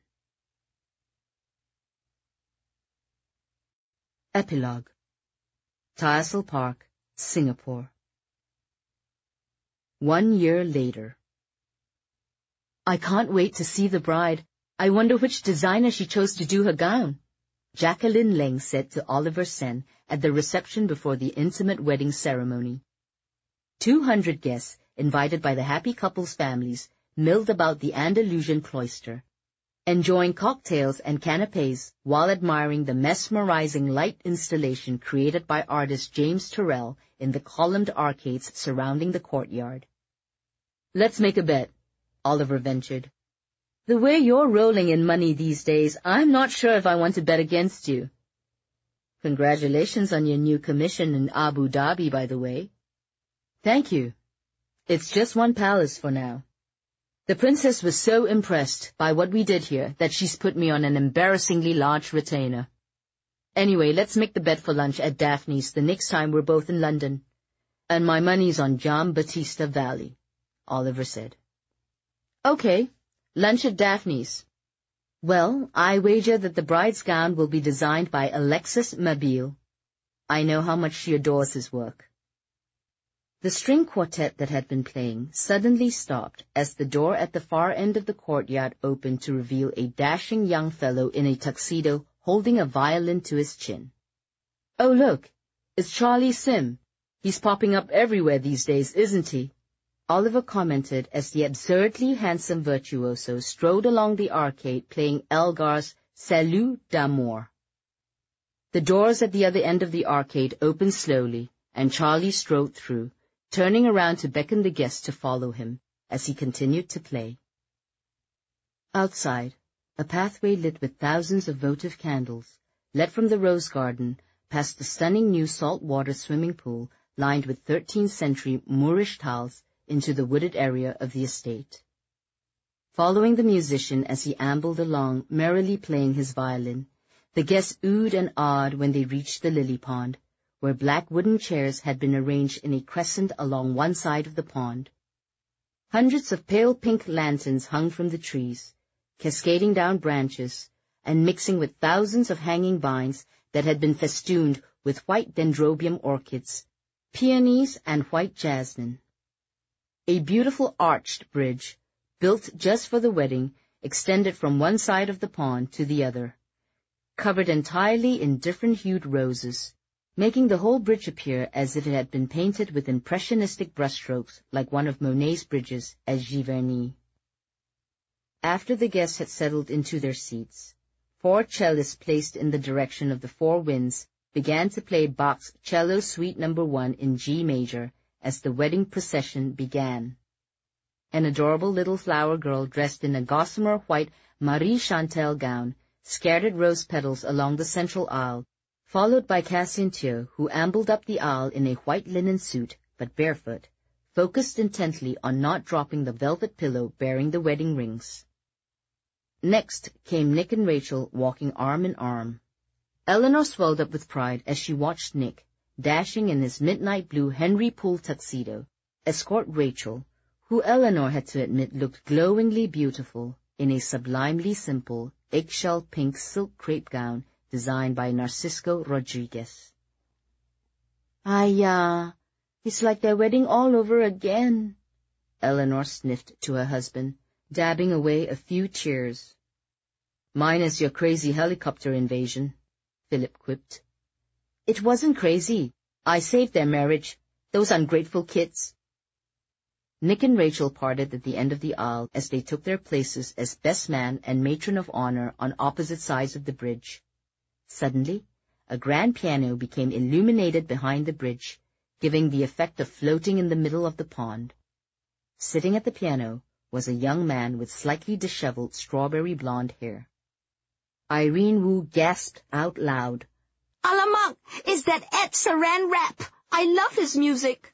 Epilogue. Tyersall Park, Singapore. 1 year later. I can't wait to see the bride. I wonder which designer she chose to do her gown, Jacqueline Leng said to Oliver Sen at the reception before the intimate wedding ceremony. 200 guests, invited by the happy couple's families, milled about the Andalusian cloister, enjoying cocktails and canapes while admiring the mesmerizing light installation created by artist James Turrell in the columned arcades surrounding the courtyard. Let's make a bet, Oliver ventured. The way you're rolling in money these days, I'm not sure if I want to bet against you. Congratulations on your new commission in Abu Dhabi, by the way. Thank you. It's just one palace for now. The princess was so impressed by what we did here that she's put me on an embarrassingly large retainer. Anyway, let's make the bet for lunch at Daphne's the next time we're both in London. And my money's on Giambattista Valli, Oliver said. Okay, lunch at Daphne's. Well, I wager that the bride's gown will be designed by Alexis Mabille. I know how much she adores his work. The string quartet that had been playing suddenly stopped as the door at the far end of the courtyard opened to reveal a dashing young fellow in a tuxedo holding a violin to his chin. Oh, look, it's Charlie Sim. He's popping up everywhere these days, isn't he? Oliver commented as the absurdly handsome virtuoso strode along the arcade playing Elgar's Salut d'Amour. The doors at the other end of the arcade opened slowly, and Charlie strode through, turning around to beckon the guests to follow him as he continued to play. Outside, a pathway lit with thousands of votive candles led from the rose garden past the stunning new saltwater swimming pool lined with 13th century Moorish tiles into the wooded area of the estate. Following the musician as he ambled along, merrily playing his violin, the guests oohed and awed when they reached the lily pond, where black wooden chairs had been arranged in a crescent along one side of the pond. Hundreds of pale pink lanterns hung from the trees, cascading down branches and mixing with thousands of hanging vines that had been festooned with white dendrobium orchids, peonies, and white jasmine. A beautiful arched bridge, built just for the wedding, extended from one side of the pond to the other, covered entirely in different-hued roses, making the whole bridge appear as if it had been painted with impressionistic brushstrokes like one of Monet's bridges at Giverny. After the guests had settled into their seats, 4 cellists placed in the direction of the 4 winds began to play Bach's Cello Suite No. 1 in G major as the wedding procession began. An adorable little flower girl dressed in a gossamer white Marie Chantal gown scattered rose petals along the central aisle, followed by Cassien Thieu, who ambled up the aisle in a white linen suit, but barefoot, focused intently on not dropping the velvet pillow bearing the wedding rings. Next came Nick and Rachel walking arm in arm. Eleanor swelled up with pride as she watched Nick, dashing in his midnight blue Henry Poole tuxedo, escort Rachel, who Eleanor had to admit looked glowingly beautiful in a sublimely simple eggshell pink silk crepe gown designed by Narcisco Rodriguez. It's like their wedding all over again, Eleanor sniffed to her husband, dabbing away a few tears. Minus your crazy helicopter invasion, Philip quipped. It wasn't crazy. I saved their marriage. Those ungrateful kids. Nick and Rachel parted at the end of the aisle as they took their places as best man and matron of honor on opposite sides of the bridge. Suddenly, a grand piano became illuminated behind the bridge, giving the effect of floating in the middle of the pond. Sitting at the piano was a young man with slightly disheveled strawberry blonde hair. Irene Wu gasped out loud, Alamak, is that Ed Saran rap? I love his music.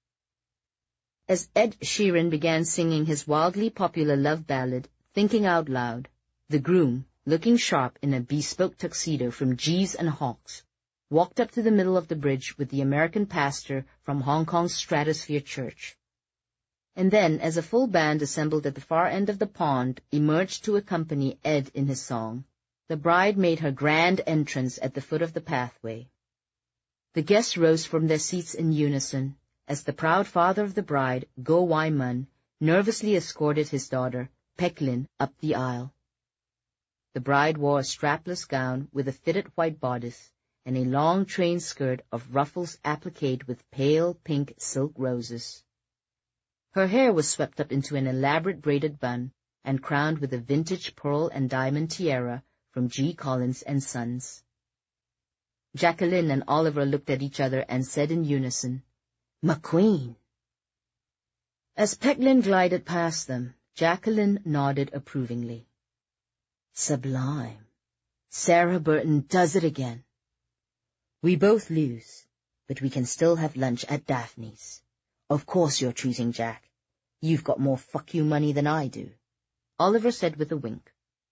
As Ed Sheeran began singing his wildly popular love ballad, Thinking Out Loud, the groom, looking sharp in a bespoke tuxedo from G's and Hawkes, walked up to the middle of the bridge with the American pastor from Hong Kong's Stratosphere Church. And then, as a full band assembled at the far end of the pond emerged to accompany Ed in his song, the bride made her grand entrance at the foot of the pathway. The guests rose from their seats in unison as the proud father of the bride, Go Wai Mun, nervously escorted his daughter, Peck Lin, up the aisle. The bride wore a strapless gown with a fitted white bodice and a long train skirt of ruffles appliqued with pale pink silk roses. Her hair was swept up into an elaborate braided bun and crowned with a vintage pearl and diamond tiara from G. Collins and Sons. Jacqueline and Oliver looked at each other and said in unison, McQueen. As Peck Lin glided past them, Jacqueline nodded approvingly. Sublime. Sarah Burton does it again. We both lose, but we can still have lunch at Daphne's. Of course you're choosing Jack. You've got more fuck you money than I do, Oliver said with a wink.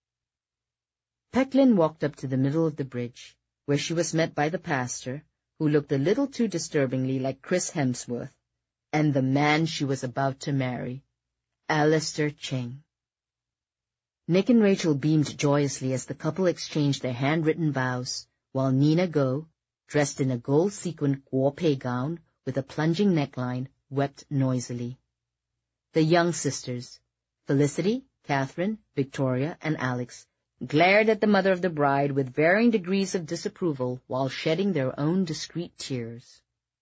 Peck Lin walked up to the middle of the bridge, where she was met by the pastor, who looked a little too disturbingly like Chris Hemsworth, and the man she was about to marry, Alistair Cheng. Nick and Rachel beamed joyously as the couple exchanged their handwritten vows, while Nina Go, dressed in a gold-sequined guo-pei gown with a plunging neckline, wept noisily. The young sisters, Felicity, Catherine, Victoria, and Alex, glared at the mother of the bride with varying degrees of disapproval while shedding their own discreet tears.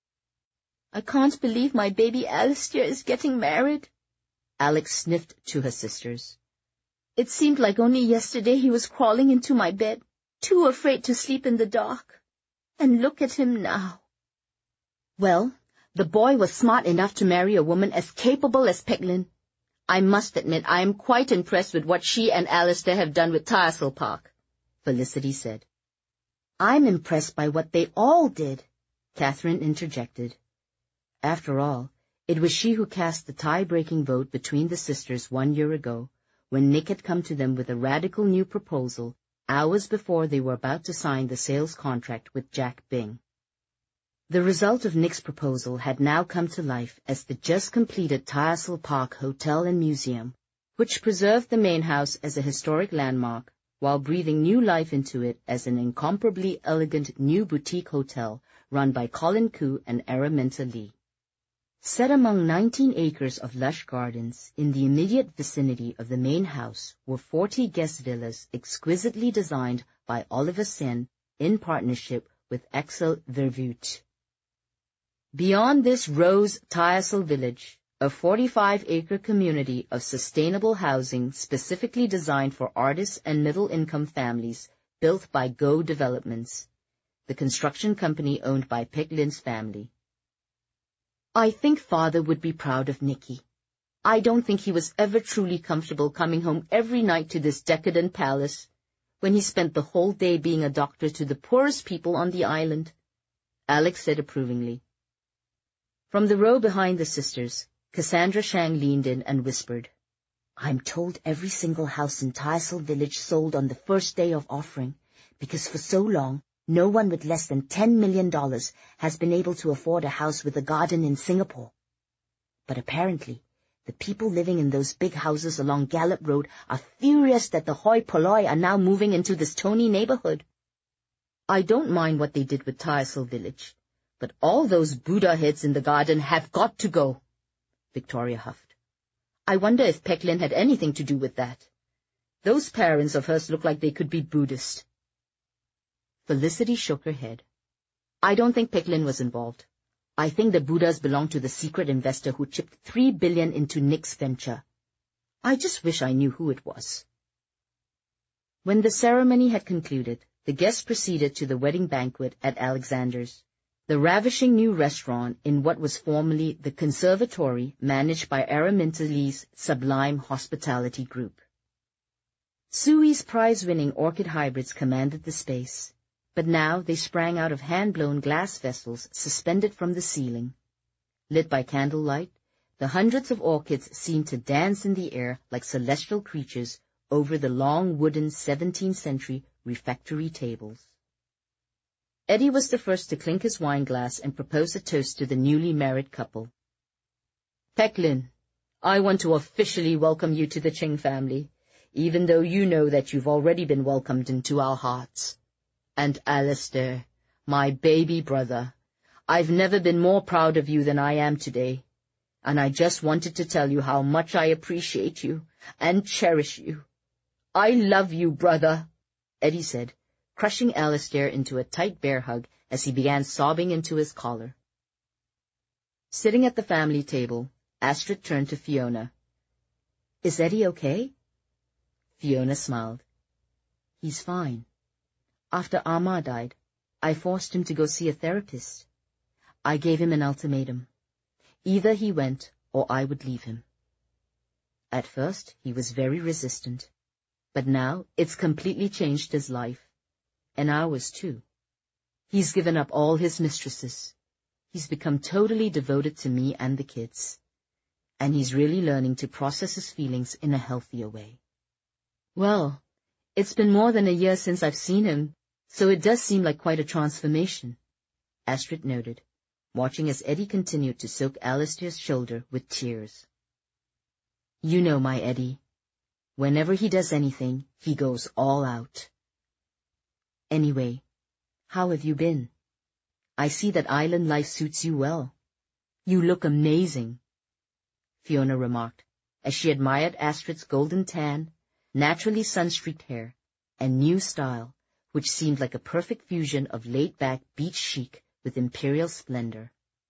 I can't believe my baby Alistair is getting married, Alex sniffed to her sisters. It seemed like only yesterday he was crawling into my bed, too afraid to sleep in the dark. And look at him now. Well, the boy was smart enough to marry a woman as capable as Peck Lin. I must admit I am quite impressed with what she and Alistair have done with Tyersall Park, Felicity said. I'm impressed by what they all did, Catherine interjected. After all, it was she who cast the tie-breaking vote between the sisters 1 year ago, when Nick had come to them with a radical new proposal hours before they were about to sign the sales contract with Jack Bing. The result of Nick's proposal had now come to life as the just-completed Tyersall Park Hotel and Museum, which preserved the main house as a historic landmark while breathing new life into it as an incomparably elegant new boutique hotel run by Colin Koo and Araminta Lee. Set among 19 acres of lush gardens in the immediate vicinity of the main house were 40 guest villas exquisitely designed by Oliver Sen in partnership with Axel Vervoet. Beyond this rose Tyersall Village, a 45-acre community of sustainable housing specifically designed for artists and middle-income families, built by Go Developments, the construction company owned by Peck Lin's family. I think Father would be proud of Nicky. I don't think he was ever truly comfortable coming home every night to this decadent palace, when he spent the whole day being a doctor to the poorest people on the island, Alex said approvingly. From the row behind the sisters, Cassandra Shang leaned in and whispered, I'm told every single house in Tysel village sold on the first day of offering, because for so long, no one with less than $10 million has been able to afford a house with a garden in Singapore. But apparently, the people living in those big houses along Gallup Road are furious that the hoi polloi are now moving into this Tony neighborhood. I don't mind what they did with Tysel village, but all those Buddha heads in the garden have got to go, Victoria huffed. I wonder if Peck Lin had anything to do with that. Those parents of hers look like they could be Buddhist. Felicity shook her head. I don't think Peck Lin was involved. I think the Buddhas belong to the secret investor who chipped $3 billion into Nick's venture. I just wish I knew who it was. When the ceremony had concluded, the guests proceeded to the wedding banquet at Alexander's, the ravishing new restaurant in what was formerly the conservatory managed by Araminta Lee's Sublime Hospitality Group. Sui's prize-winning orchid hybrids commanded the space, but now they sprang out of hand-blown glass vessels suspended from the ceiling. Lit by candlelight, the hundreds of orchids seemed to dance in the air like celestial creatures over the long wooden 17th century refectory tables. Eddie was the first to clink his wine glass and propose a toast to the newly married couple. Peck Lin, I want to officially welcome you to the Ching family, even though you know that you've already been welcomed into our hearts. And Alistair, my baby brother, I've never been more proud of you than I am today, and I just wanted to tell you how much I appreciate you and cherish you. I love you, brother, Eddie said, crushing Alistair into a tight bear hug as he began sobbing into his collar. Sitting at the family table, Astrid turned to Fiona. Is Eddie okay? Fiona smiled. He's fine. After Amma died, I forced him to go see a therapist. I gave him an ultimatum. Either he went or I would leave him. At first, he was very resistant, but now it's completely changed his life. And ours, too. He's given up all his mistresses. He's become totally devoted to me and the kids. And he's really learning to process his feelings in a healthier way. Well, it's been more than a year since I've seen him, so it does seem like quite a transformation, Astrid noted, watching as Eddie continued to soak Alistair's shoulder with tears. You know my Eddie. Whenever he does anything, he goes all out. Anyway, how have you been? I see that island life suits you well. You look amazing, Fiona remarked, as she admired Astrid's golden tan, naturally sun-streaked hair, and new style, which seemed like a perfect fusion of laid-back beach chic with imperial splendor.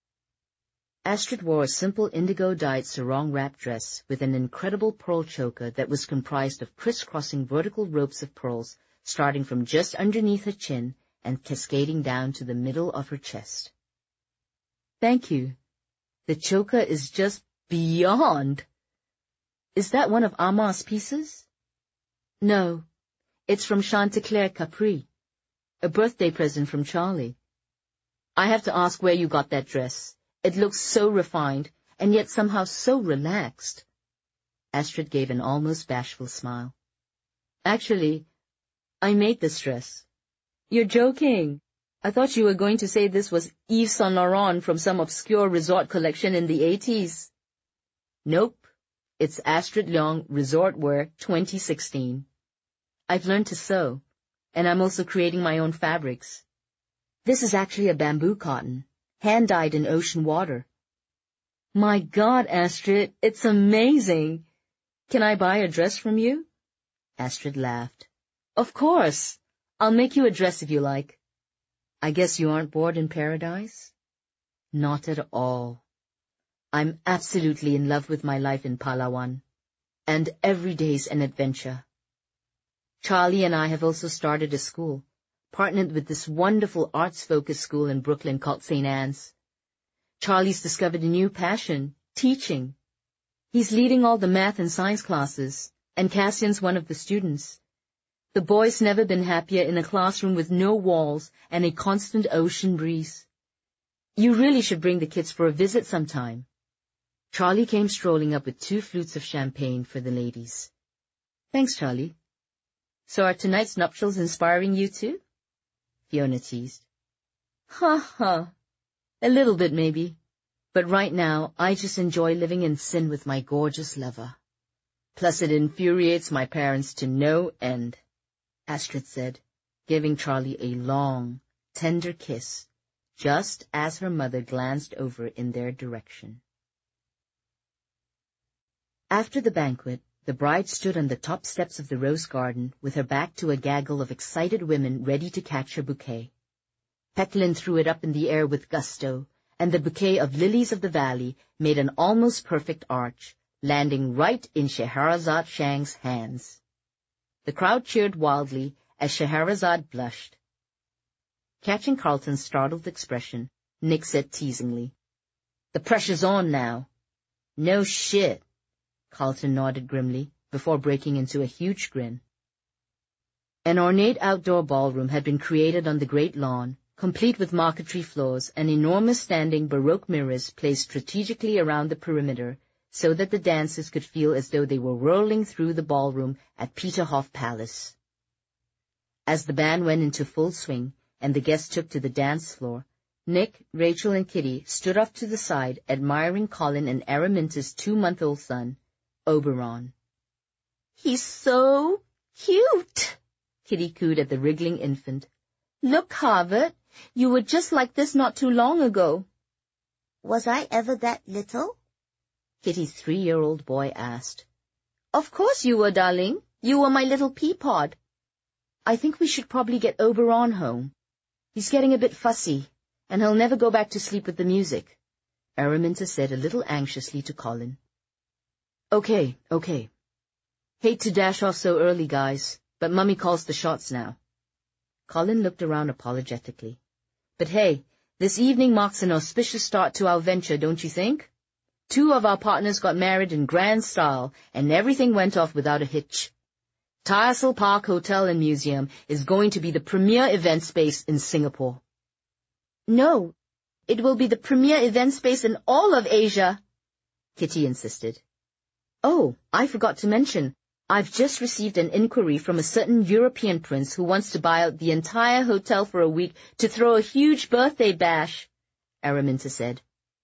Astrid wore a simple indigo-dyed sarong wrap dress with an incredible pearl choker that was comprised of crisscrossing vertical ropes of pearls starting from just underneath her chin and cascading down to the middle of her chest. Thank you. The choker is just beyond. Is that one of Amma's pieces? No, it's from Chanticleer Capri, a birthday present from Charlie. I have to ask where you got that dress. It looks so refined, and yet somehow so relaxed. Astrid gave an almost bashful smile. Actually, I made this dress. You're joking. I thought you were going to say this was Yves Saint Laurent from some obscure resort collection in the 80s. Nope. It's Astrid Leong Resort Wear 2016. I've learned to sew, and I'm also creating my own fabrics. This is actually a bamboo cotton, hand-dyed in ocean water. My God, Astrid, it's amazing. Can I buy a dress from you? Astrid laughed. Of course. I'll make you a dress if you like. I guess you aren't bored in paradise? Not at all. I'm absolutely in love with my life in Palawan, and every day's an adventure. Charlie and I have also started a school, partnered with this wonderful arts-focused school in Brooklyn called St. Anne's. Charlie's discovered a new passion, teaching. He's leading all the math and science classes, and Cassian's one of the students. The boy's never been happier in a classroom with no walls and a constant ocean breeze. You really should bring the kids for a visit sometime. Charlie came strolling up with 2 flutes of champagne for the ladies. Thanks, Charlie. So are tonight's nuptials inspiring you too? Fiona teased. Ha ha. A little bit maybe. But right now, I just enjoy living in sin with my gorgeous lover. Plus it infuriates my parents to no end, Astrid said, giving Charlie a long, tender kiss, just as her mother glanced over in their direction. After the banquet, the bride stood on the top steps of the rose garden with her back to a gaggle of excited women ready to catch her bouquet. Petlin threw it up in the air with gusto, and the bouquet of lilies of the valley made an almost perfect arch, landing right in Scheherazade Shang's hands. The crowd cheered wildly as Scheherazade blushed. Catching Carlton's startled expression, Nick said teasingly, "The pressure's on now." "No shit." Carlton nodded grimly, before breaking into a huge grin. An ornate outdoor ballroom had been created on the great lawn, complete with marquetry floors and enormous standing Baroque mirrors placed strategically around the perimeter so that the dancers could feel as though they were whirling through the ballroom at Peterhof Palace. As the band went into full swing and the guests took to the dance floor, Nick, Rachel, and Kitty stood off to the side admiring Colin and Araminta's 2-month-old son, Oberon. "He's so cute," Kitty cooed at the wriggling infant. "Look, Harvard, you were just like this not too long ago." Was I ever that little? Kitty's 3-year-old boy asked. "Of course you were, darling. You were my little peapod." "I think we should probably get Oberon home. He's getting a bit fussy, and he'll never go back to sleep with the music," Araminta said a little anxiously to Colin. Okay. Hate to dash off so early, guys, but Mummy calls the shots now." Colin looked around apologetically. "But hey, this evening marks an auspicious start to our venture, don't you think? 2 of our partners got married in grand style, and everything went off without a hitch. Tyersall Park Hotel and Museum is going to be the premier event space in Singapore." "No, it will be the premier event space in all of Asia," Kitty insisted. "Oh, I forgot to mention, I've just received an inquiry from a certain European prince who wants to buy out the entire hotel for a week to throw a huge birthday bash," Araminta said.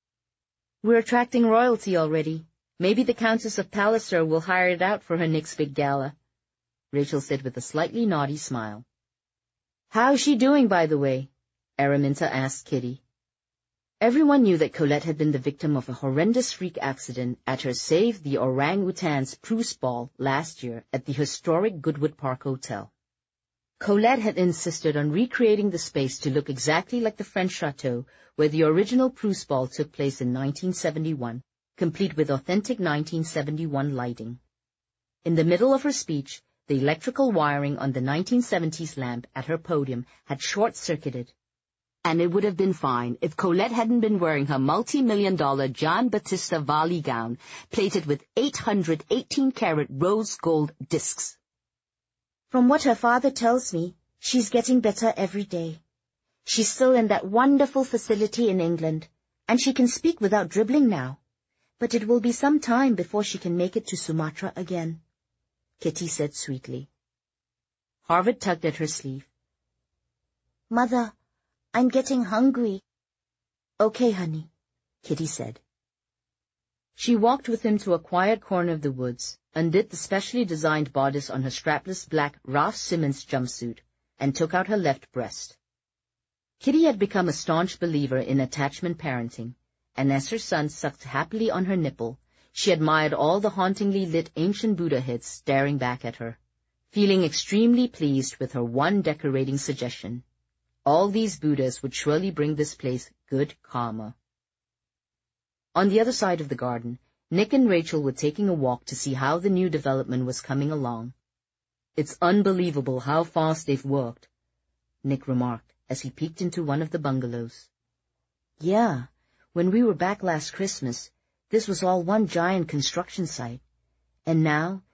"We're attracting royalty already. Maybe the Countess of Palliser will hire it out for her next big gala," Rachel said with a slightly naughty smile. "How's she doing, by the way?" Araminta asked Kitty. Everyone knew that Colette had been the victim of a horrendous freak accident at her Save the Orang-Utans Proust Ball last year at the historic Goodwood Park Hotel. Colette had insisted on recreating the space to look exactly like the French chateau where the original Proust Ball took place in 1971, complete with authentic 1971 lighting. In the middle of her speech, the electrical wiring on the 1970s lamp at her podium had short-circuited, and it would have been fine if Colette hadn't been wearing her multi-million-dollar Gian Battista Valli gown, plated with 818-carat rose gold discs. From what her father tells me, she's getting better every day. She's still in that wonderful facility in England, and she can speak without dribbling now. But it will be some time before she can make it to Sumatra again," Kitty said sweetly. Harvard tugged at her sleeve. "Mother, I'm getting hungry." "Okay, honey," Kitty said. She walked with him to a quiet corner of the woods, undid the specially designed bodice on her strapless black Ralph Simmons jumpsuit, and took out her left breast. Kitty had become a staunch believer in attachment parenting, and as her son sucked happily on her nipple, she admired all the hauntingly lit ancient Buddha heads staring back at her, feeling extremely pleased with her one decorating suggestion. All these Buddhas would surely bring this place good karma. On the other side of the garden, Nick and Rachel were taking a walk to see how the new development was coming along. It's unbelievable how fast they've worked, Nick remarked as he peeked into one of the bungalows. Yeah, when we were back last Christmas, this was all one giant construction site. And now